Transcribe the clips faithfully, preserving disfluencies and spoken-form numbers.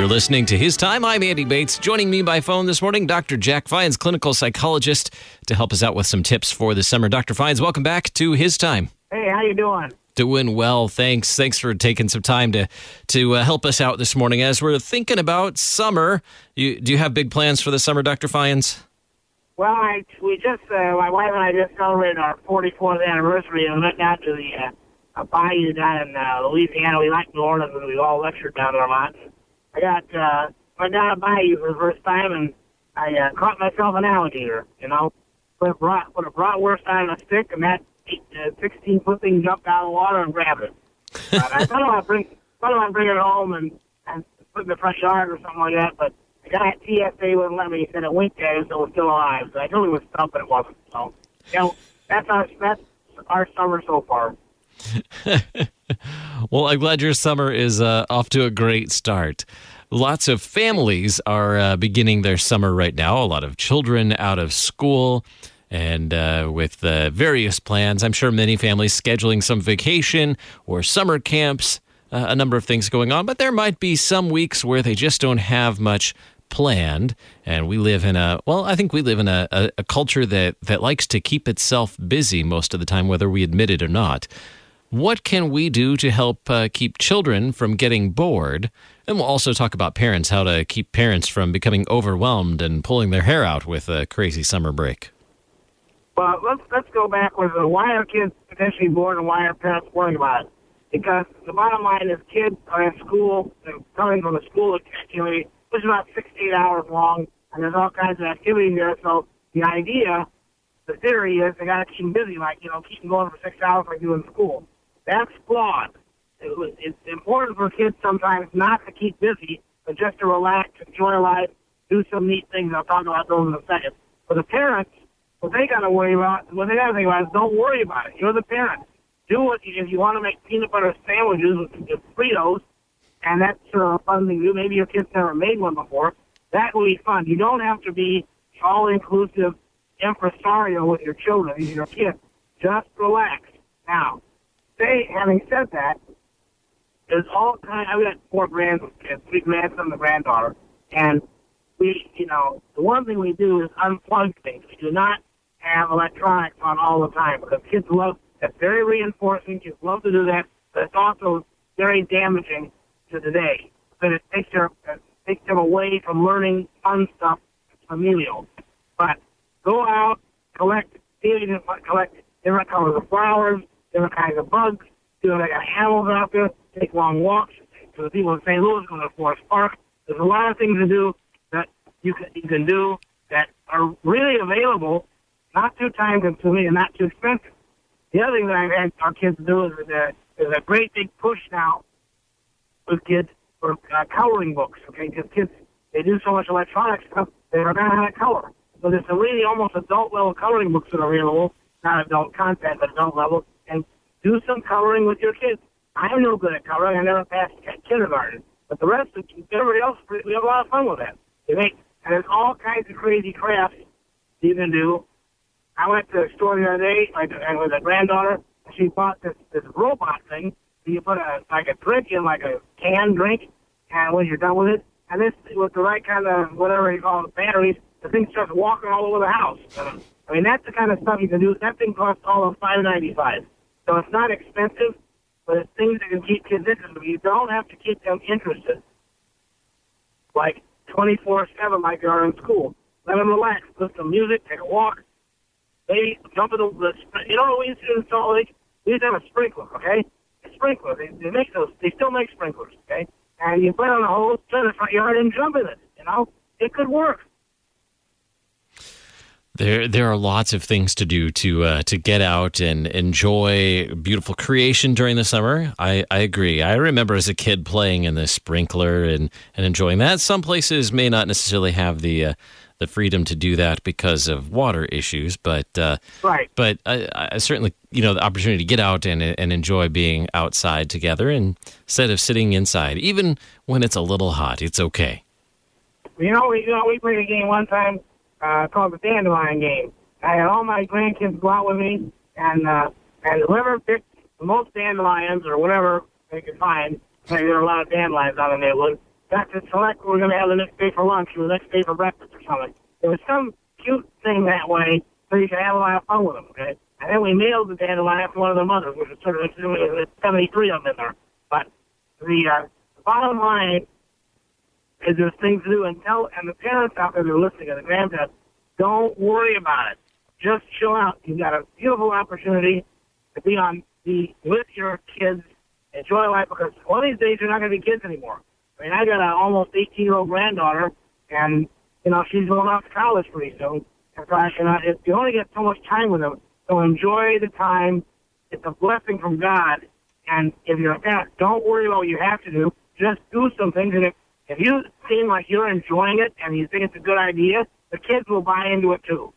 You're listening to His Time. I'm Andy Bates. Joining me by phone this morning, Doctor Jack Fines, clinical psychologist, to help us out with some tips for the summer. Doctor Fines, welcome back to His Time. Hey, how you doing? Doing well, thanks. Thanks for taking some time to to uh, help us out this morning. As we're thinking about summer, you, do you have big plans for the summer, Doctor Fines? Well, I we just uh, my wife and I just celebrated our forty-fourth anniversary and went down to the uh, a bayou down in uh, Louisiana. We like New Orleans, and we all lectured down there a lot. I got uh, went down a bayou for the first time, and I uh, caught myself an alligator. You know, put a brat put a bratwurst on a stick, and that sixteen foot thing jumped out of the water and grabbed it. But I thought about bring thought about bringing it home and and put it in the front yard or something like that, but the guy at T S A wouldn't let me. He said it winked at it, so it was still alive. So I told him it was stuff, but it wasn't. So, you know, that's our, that's our summer so far. Well, I'm glad your summer is uh, off to a great start. Lots of families are uh, beginning their summer right now. A lot of children out of school and uh, with uh, various plans. I'm sure many families scheduling some vacation or summer camps, uh, a number of things going on. But there might be some weeks where they just don't have much planned, and we live in a well I think we live in a, a, a culture that that likes to keep itself busy most of the time, whether we admit it or not. What can we do to help uh, keep children from getting bored? And we'll also talk about parents, how to keep parents from becoming overwhelmed and pulling their hair out with a crazy summer break. Well, let's let's go backwards. Why are kids potentially bored, and why are parents worrying about it? Because the bottom line is kids are in school, they're coming from a school activity, which is about six to eight hours long, and there's all kinds of activity there. So the idea, the theory is they got to keep them busy, like, you know, keep them going for six hours like you do in school. That's flawed. It was, it's important for kids sometimes not to keep busy, but just to relax, enjoy life, do some neat things. I'll talk about those in a second. For the parents, what they got to worry about, what they got to think about is don't worry about it. You're the parent. Do what you, if you want to make peanut butter sandwiches with, with Fritos, and that's a fun thing to do. Maybe your kids never made one before. That will be fun. You don't have to be all-inclusive impresario with your children, these are your kids. Just relax. Now, say, having said that, there's all kind. I've got four grandkids, three grandsons and a granddaughter, and we, you know, the one thing we do is unplug things. We do not have electronics on all the time because kids love. That's very reinforcing. Kids love to do that, but it's also very damaging to the day. But it takes their it takes them away from learning fun stuff, familial. But go out, collect, collect different colors of flowers, different kinds of bugs. Do like animals out there. Take long walks. To the people in Saint Louis, go to Forest Park. There's a lot of things to do that you can you can do that are really available, not too time consuming and not too expensive. The other thing that I've had our kids do is that there's a great big push now with kids for uh, coloring books. Okay, because kids they do so much electronic stuff they don't know how to color. So there's some really almost adult level coloring books that are available, not adult content, but adult level, and do some coloring with your kids. I'm no good at coloring. I never passed kindergarten. But the rest of everybody else, we have a lot of fun with that. They make, and there's all kinds of crazy crafts you can do. I went to a store the other day like, and with a granddaughter, and she bought this, this robot thing. So you put a like a drink in, like a canned drink, and when you're done with it, and this, with the right kind of, whatever you call it, batteries, the thing starts walking all over the house. I mean, that's the kind of stuff you can do. That thing costs all of five ninety-five. So it's not expensive, but it's things that can keep kids interested. You don't have to keep them interested, like twenty-four seven like they are in school. Let them relax, listen to music, take a walk. They jump in the, the you know what we used to do in Salt Lake? We used to have a sprinkler, okay? A sprinkler. They, they make those. They still make sprinklers, okay? And you put it on the hose, turn it in the front yard, and jump in it. You know, it could work. There, there are lots of things to do to uh, to get out and enjoy beautiful creation during the summer. I, I agree. I remember as a kid playing in the sprinkler and, and enjoying that. Some places may not necessarily have the uh, the freedom to do that because of water issues, but uh, right. But I, I certainly, you know, the opportunity to get out and and enjoy being outside together and instead of sitting inside, even when it's a little hot, it's okay. You know, we you know we played a game one time. Uh, called the Dandelion Game. I had all my grandkids go out with me, and uh, and whoever picked the most dandelions or whatever they could find, there were a lot of dandelions out in the neighborhood, got to select what we're going to have the next day for lunch or the next day for breakfast or something. There was some cute thing that way so you could have a lot of fun with them, okay? And then we mailed the dandelion to one of their mothers, which is sort of seventy-three of them in there. But the, uh, the bottom line is there's things to do, and tell, and the parents out there that are listening, and the grandparents, don't worry about it. Just chill out. You've got a beautiful opportunity to be on the with your kids, enjoy life, because one of these days you're not going to be kids anymore. I mean, I got an almost eighteen-year-old granddaughter, and you know she's going off to college pretty soon. And so I, and I, it, you only get so much time with them, so enjoy the time. It's a blessing from God, and if you're a parent, don't worry about what you have to do. Just do some things, and if, if you seem like you're enjoying it and you think it's a good idea, the kids will buy into it too.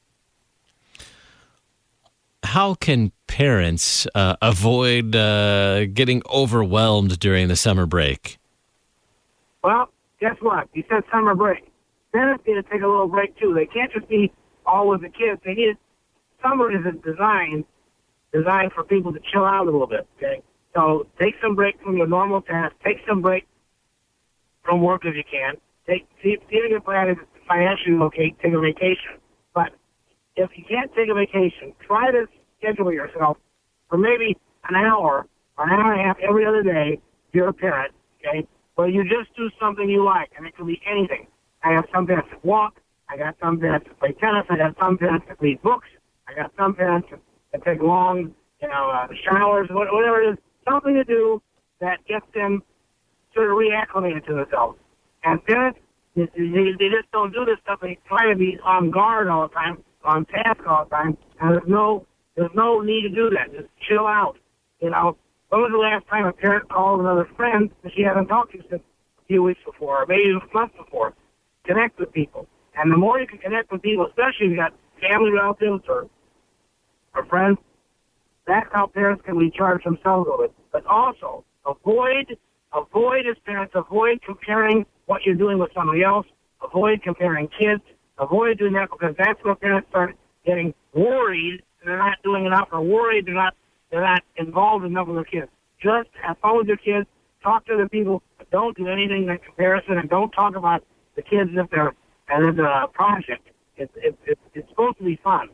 How can parents uh, avoid uh, getting overwhelmed during the summer break? Well, guess what? You said summer break. Parents need to take a little break too. They can't just be all with the kids. They need summer is a design designed for people to chill out a little bit. Okay, so take some break from your normal tasks. Take some break from work if you can. Take see, see if you can plan it financially. Okay, take a vacation. But if you can't take a vacation, try to schedule yourself for maybe an hour or an hour and a half every other day if you're a parent, okay, where you just do something you like, and it can be anything. I have some parents that walk, I got some parents that play tennis, I got some parents that read books, I got some parents that, that take long, you know, uh, showers, whatever it is, something to do that gets them sort of reacclimated to themselves. And parents, they, they just don't do this stuff, they try to be on guard all the time, on task all the time, and there's no there's no need to do that. Just chill out. You know, when was the last time a parent called another friend that she hasn't talked to since a few weeks before, or maybe a month before? Connect with people. And the more you can connect with people, especially if you've got family relatives or, or friends, that's how parents can recharge themselves a little bit. But also, avoid, avoid as parents, avoid comparing what you're doing with somebody else. Avoid comparing kids. Avoid doing that, because that's where parents start getting worried and they're not doing enough, or worried they're not they're not involved enough with their kids. Just have fun with your kids. Talk to the people. But don't do anything in comparison, and don't talk about the kids if they're as if they're a project. It's it's it's, it's supposed to be fun.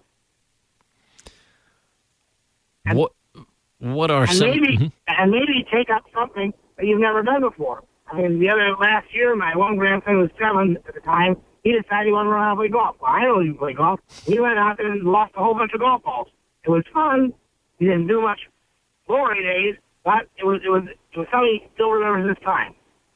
And, what what are and some maybe mm-hmm. and maybe take up something that you've never done before. I mean, the other last year, my one grandson was seven at the time. He decided he wanted to learn how to play golf. Well, I don't even play golf. We went out there and lost a whole bunch of golf balls. It was fun. He didn't do much glory days, but it was it was it was something he still remembers this time.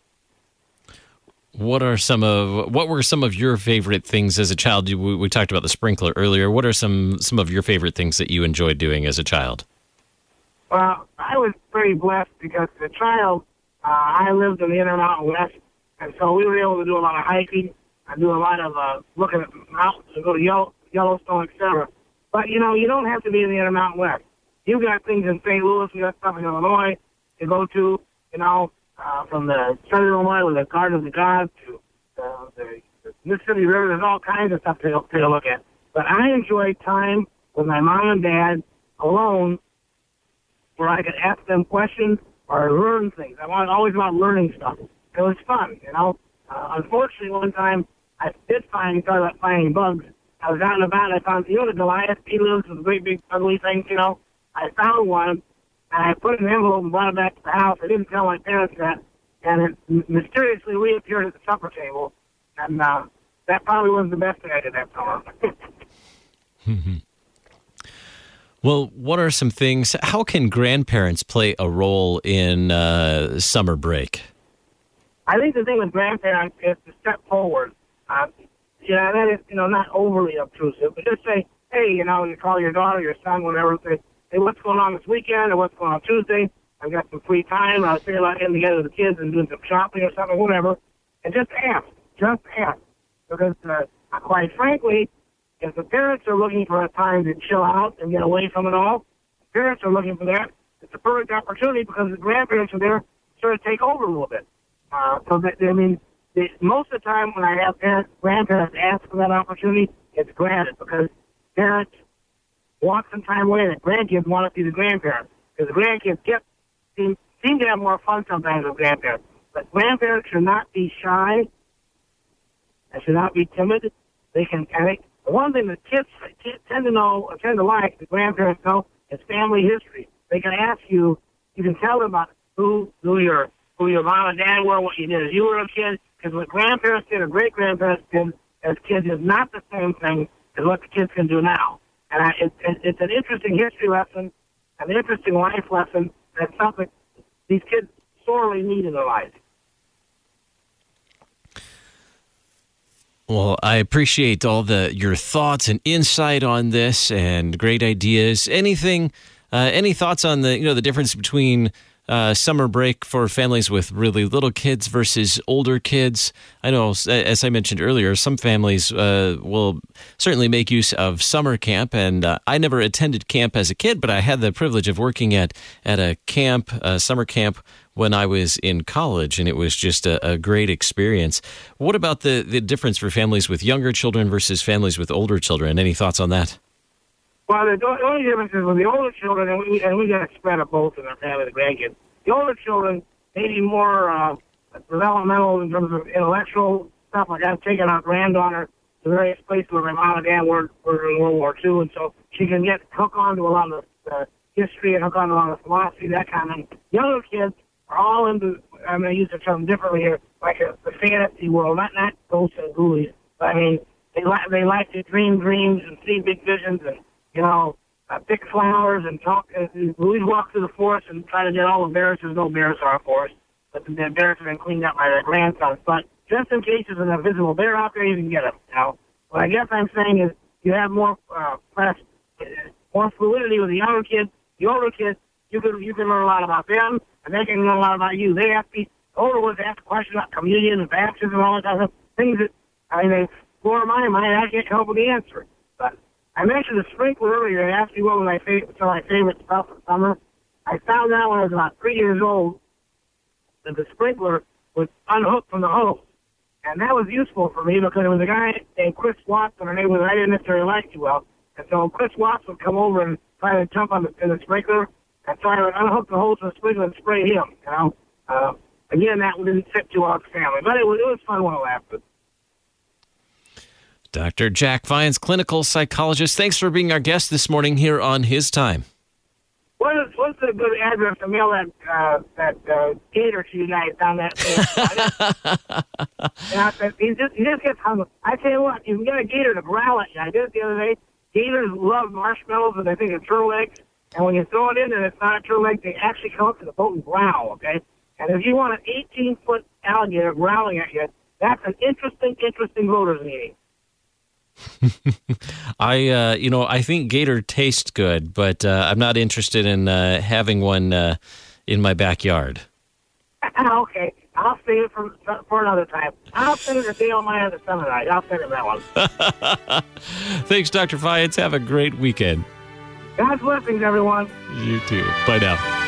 What are some of what were some of your favorite things as a child? We, we talked about the sprinkler earlier. What are some some of your favorite things that you enjoyed doing as a child? Well, I was pretty blessed because as a child, uh, I lived in the Intermountain West, and so we were able to do a lot of hiking. I do a lot of uh, looking at mountains and go to Yellow, Yellowstone, et cetera. But, you know, you don't have to be in the Intermountain West. You've got things in Saint Louis, you got stuff in Illinois to go to, you know, uh, from the Southern Illinois with the Garden of the Gods to uh, the, the Mississippi River. There's all kinds of stuff to take a look at. But I enjoyed time with my mom and dad alone where I could ask them questions or learn things. I wanted always about learning stuff. It was fun, you know. Uh, unfortunately, one time I did find, started about finding bugs. I was out and about, and I found, you know, the Goliath lives with the great big ugly things, you know. I found one, and I put it in an envelope and brought it back to the house. I didn't tell my parents that, and it mysteriously reappeared at the supper table, and uh, that probably wasn't the best thing I did that summer. Mm-hmm. Well, what are some things, how can grandparents play a role in uh, summer break? I think the thing with grandparents is to step forward. Uh, you know, that is, you know, not overly obtrusive, but just say, hey, you know, you call your daughter, your son, whatever, say, hey, what's going on this weekend, or what's going on Tuesday? I've got some free time. I was thinking about getting together with the kids and doing some shopping or something, whatever. And just ask. Just ask. Because, uh, quite frankly, if the parents are looking for a time to chill out and get away from it all, the parents are looking for that. It's a perfect opportunity because the grandparents are there to sort of take over a little bit. Uh, so, that, I mean, the, most of the time when I have parents, grandparents ask for that opportunity, it's granted because parents want some time away and the grandkids want to see the grandparents. Because the grandkids get, seem, seem to have more fun sometimes with grandparents. But grandparents should not be shy. They should not be timid. They can, I think, the one thing that kids tend to know, or tend to like, the grandparents know, is family history. They can ask you, you can tell them about who, who your, who your mom and dad were, what you did as you were a kid, because what grandparents did or great-grandparents did as kids is not the same thing as what the kids can do now. And I, it, it, it's an interesting history lesson, an interesting life lesson. That's something these kids sorely need in their lives. Well, I appreciate all the your thoughts and insight on this, and great ideas. Anything, uh, any thoughts on the you know the difference between uh, summer break for families with really little kids versus older kids? I know, as I mentioned earlier, some families uh, will certainly make use of summer camp, and uh, I never attended camp as a kid, but I had the privilege of working at at a camp, a summer camp, when I was in college, and it was just a, a great experience. What about the, the difference for families with younger children versus families with older children? Any thoughts on that? Well, the only difference is with the older children, and we, and we got a spread of both in our family, the grandkids. The older children, they need more uh, developmental in terms of intellectual stuff. Like I've taken our granddaughter to various places where my mom and dad were, were in World War Two, and so she can get hooked onto a lot of the uh, history and hooked onto a lot of philosophy, that kind of thing. Younger kids are all into, I'm going to use the term differently here, like a, the fantasy world, not not ghosts and ghoulies. But I mean, they like they like to dream dreams and see big visions and, you know, uh, pick flowers and talk. Uh, we walk through the forest and try to get all the bears. There's no bears in our forest, but the bears have been cleaned up by their grandsons. But just in case there's an invisible bear out there, you can get them. You know, what I guess I'm saying is you have more uh, press, more fluidity with the younger kids. The older kids, you can you can learn a lot about them, and they can learn a lot about you. They have to be, the older ones ask questions about communion and baptism and all that kind of things that, I mean, they floor my mind. I can't come up with the answer. But I mentioned the sprinkler earlier. They asked me what was my favorite, some of my favorite stuff for summer. I found out when I was about three years old that the sprinkler was unhooked from the hose. And that was useful for me because there was a guy named Chris Watson, or name was I didn't necessarily like too well. And so Chris Watson would come over and try to jump on the, in the sprinkler. And so I would unhook the hose from the sprinkler and spray him, you know. Uh, again, that didn't fit too well with the family. But it was, it was fun while it lasted. Doctor Jack Vians, clinical psychologist, thanks for being our guest this morning here on His Time. What is, what's a good address to mail that uh, that uh, gator to you guys down that way? he, just, he just gets hung. I tell you what, you can get a gator to growl at you. I did it the other day. Gators love marshmallows, and they think it's turtle eggs. And when you throw it in and it's not a turtle egg, they actually come up to the boat and growl, okay? And if you want an eighteen-foot alligator growling at you, that's an interesting, interesting voters meeting. I, uh, you know, I think gator tastes good, but uh, I'm not interested in uh, having one uh, in my backyard. Okay, I'll save it for, for another time. I'll send it a day on my other seminar. I'll send it that one. Thanks, Doctor Vians. Have a great weekend. God's blessings, everyone. You too. Bye now.